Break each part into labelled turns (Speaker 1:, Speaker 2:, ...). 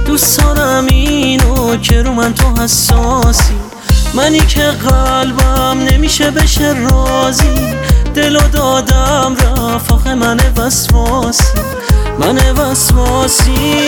Speaker 1: دوست دارم اینو که رو من تو حساسی، منی که قلبم نمیشه بشه راضی. دلو دادم رفت آخه من وسواسی.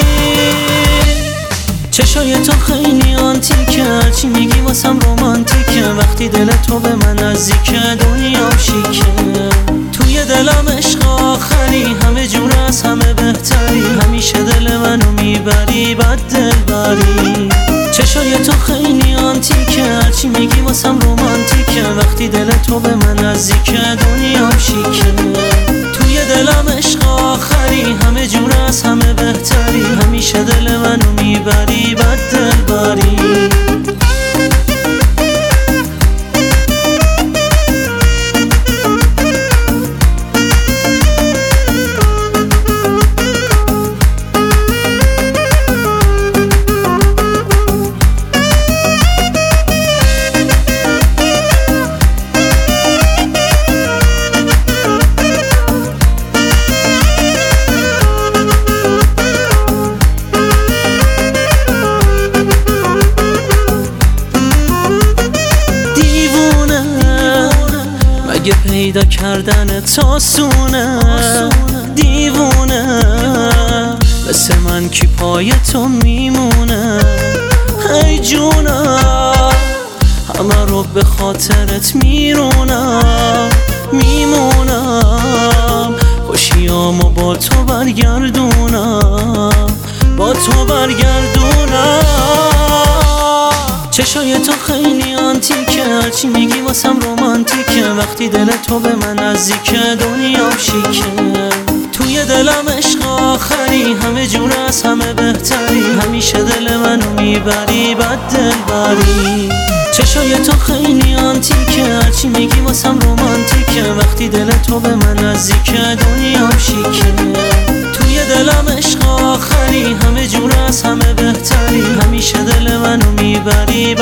Speaker 1: چشای تو خیلی آنتیکه، هرچی میگی واسم رومانتیکه. وقتی دل تو به من نزدیکه دنیام شیکه. توی دلم عشق آخری، همه جور از همه بهتری. همیشه دل منو میبری بد دل بری. چشای تو خیلی آنتیکه، هرچی میگی واسم رومانتیکه. وقتی دل تو به من نزدیکه دنیام شیکه. توی دلم عشق آخری، همه جور از همه بهتری. همیشه دل منو میبری بد دل بری. اگه پیدا کردن تاسونه، دیوونه مثل من کی پای تو میمونه. ای جونم همه رو به خاطرت میمونم. خوشیامو با تو برگردونم. چشای تو خیلی آنتیکه، هرچی میگی واسم رومانتیکه. وقتی دل تو به من نزدیکه دنیام شیکه. توی دلم عشق آخری، همه جور از همه بهتری. همیشه دل منو میبری بد دل بری. چشای تو خیلی آنتیکه، هرچی میگی واسم رومانتیکه. وقتی دل تو به من نزدیکه دنیام شیکه. توی دلم عشق آخری، همه جور از همه بهتری. همیشه دل منو میبری